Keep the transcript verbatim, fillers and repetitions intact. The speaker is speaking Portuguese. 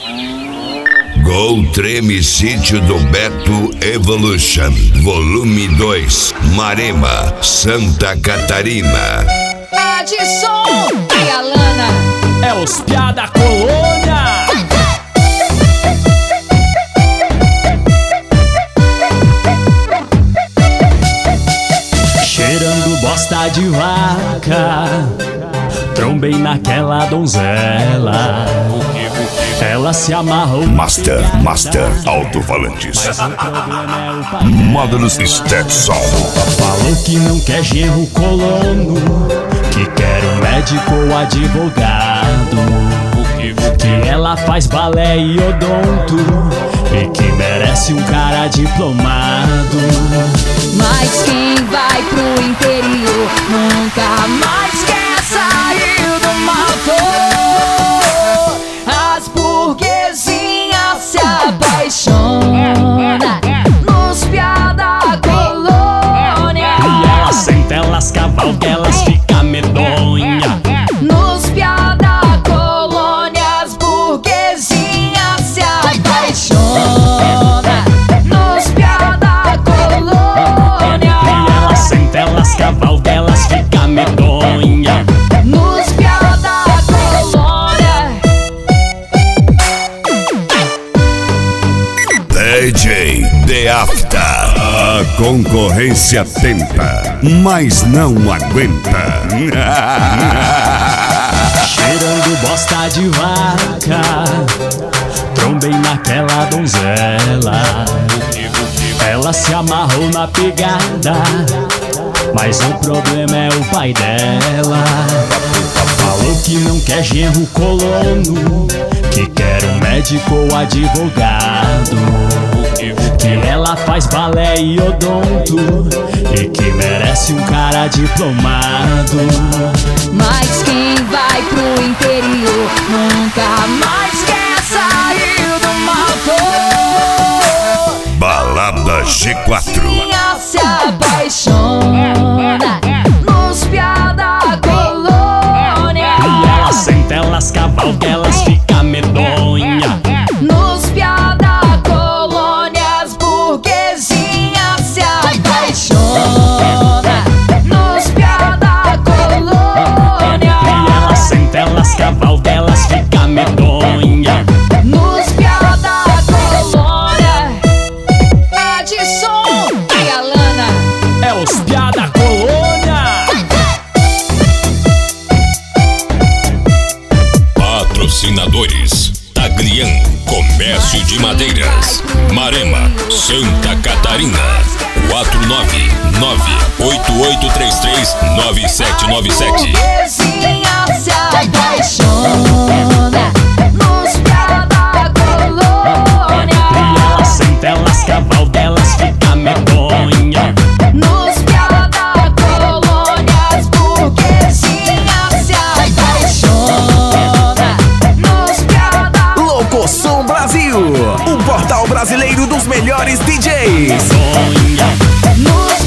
Gol Treme Sítio do Beto Evolution, volume dois, Marema, Santa Catarina. Adson e Alana é os piá da colônia. Cheirando bosta de vaca, trombei naquela donzela. Ela se amarrou. Master, Master Alto-Falantes. Módulos Stetson. Falou que não quer genro colono, que quer um médico ou advogado, que ela faz balé e odonto e que merece um cara diplomado. Mas quem vai pro interior nunca mais quer sair do mato. As burguesinhas se apaixonam nos piá da colônia. E elas senta, elas cavalgam, elas ficam medonha. Nos piá da colônia as burguesinhas se apaixonam. Nos piá da colônia. E elas senta, elas cavalgam, elas ficam medonha. Nos piá da colônia. D J The After. A concorrência tenta, mas não aguenta. Cheirando bosta de vaca, trombei naquela donzela. Ela se amarrou na pegada, mas o problema é o pai dela. Falou que não quer genro colono, que quer um médico ou advogado, que ela faz balé e odonto e que merece um cara diplomado. Mas quem vai pro interior nunca mais quer sair do mato. Balada G quatro. Minha se apaixona nos piá da colônia. E elas senta, elas cavalgam, elas ficam medonha. Nos piá da colônia as burguesinhas se apaixonam. Nos piá da colônia. E elas senta, elas cavalgam, elas ficam medonha. Nos piá da colônia. Adson e Alana é os piá da colônia. Patrocinadores: Tagrian, Comércio de Madeiras, Marema, Santa Catarina. Quatro nove nove oito oito três três nove sete nove sete. burguesinha se apaixona nos piá da colônia. E elas senta, elas cavalgam, elas ficam medonha. Nos piá da colônia as burguesinhas se apaixonam. Nos piá da Locosom Brasil, o portal brasileiro dos melhores D Js. Medonha. nos